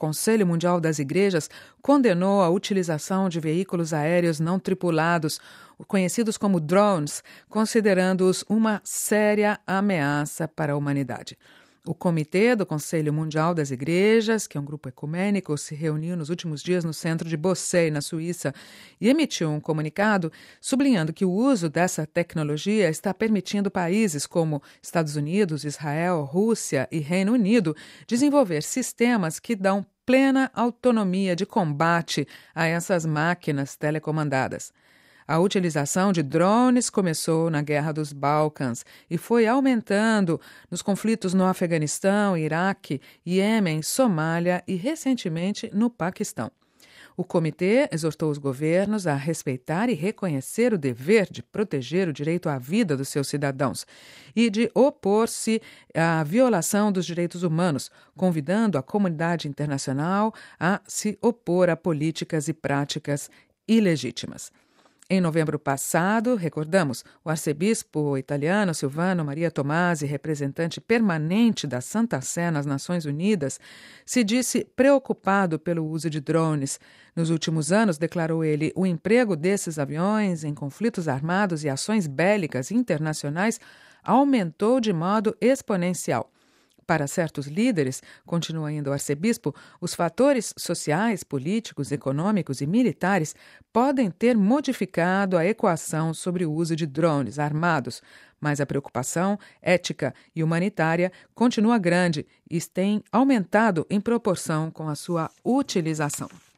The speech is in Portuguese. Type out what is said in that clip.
Conselho Mundial das Igrejas condenou a utilização de veículos aéreos não tripulados, conhecidos como drones, considerando-os uma séria ameaça para a humanidade. O Comitê do Conselho Mundial das Igrejas, que é um grupo ecumênico, se reuniu nos últimos dias no centro de Bossey, na Suíça, e emitiu um comunicado sublinhando que o uso dessa tecnologia está permitindo países como Estados Unidos, Israel, Rússia e Reino Unido desenvolver sistemas que dão plena autonomia de combate a essas máquinas telecomandadas. A utilização de drones começou na Guerra dos Balcãs e foi aumentando nos conflitos no Afeganistão, Iraque, Iêmen, Somália e, recentemente, no Paquistão. O comitê exortou os governos a respeitar e reconhecer o dever de proteger o direito à vida dos seus cidadãos e de opor-se à violação dos direitos humanos, convidando a comunidade internacional a se opor a políticas e práticas ilegítimas. Em novembro passado, recordamos, o arcebispo italiano Silvano Maria Tomasi, representante permanente da Santa Sé nas Nações Unidas, se disse preocupado pelo uso de drones. Nos últimos anos, declarou ele, o emprego desses aviões em conflitos armados e ações bélicas internacionais aumentou de modo exponencial. Para certos líderes, continua ainda o arcebispo, os fatores sociais, políticos, econômicos e militares podem ter modificado a equação sobre o uso de drones armados, mas a preocupação ética e humanitária continua grande e tem aumentado em proporção com a sua utilização.